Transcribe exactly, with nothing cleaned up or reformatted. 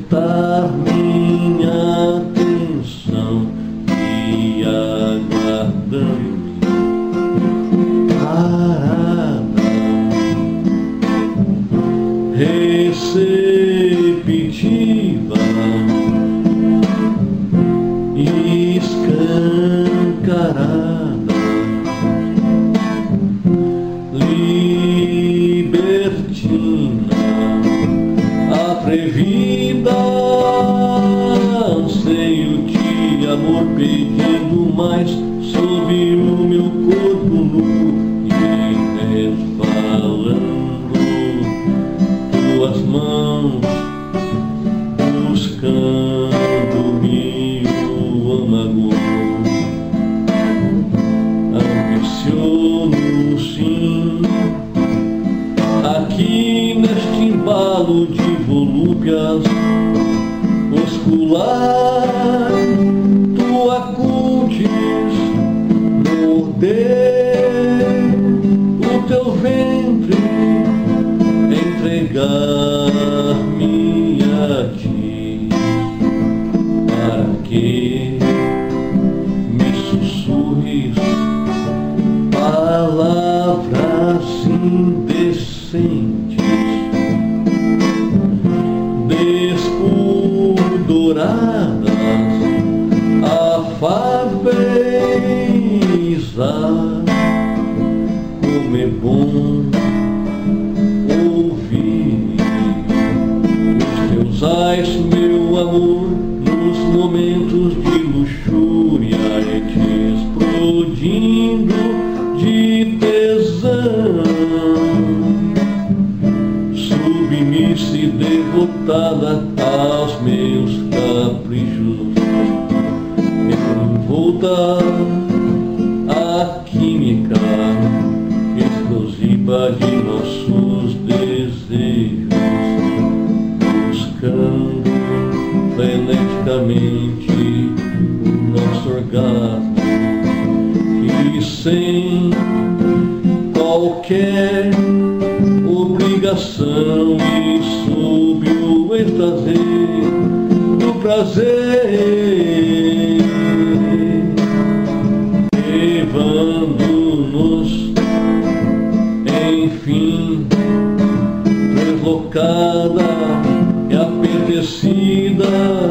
despertar minha atenção e aguardando parada, receptiva e escancarada, libertina, atrevida, anseio de amor pedindo mais sobre o meu corpo nu e resvalando tuas mãos, buscando-me o âmago. Ambiciono sim, aqui neste embalo de volúpias oscular, tu acudes morder o teu ventre, entregar-me a ti, para que me sussurres palavras indecentes, despudoradas, afáveis. Ah, como é bom ouvir os teus ais, meu amor, nos momentos de luxúria e te explodindo de tesão, submissa e devotada aos meus caprichos, envolta a química explosiva de nossos desejos, buscando freneticamente o nosso orgasmo e sem qualquer obrigação e sob o êxtase do prazer, levando-nos enfim deslocada e apetecida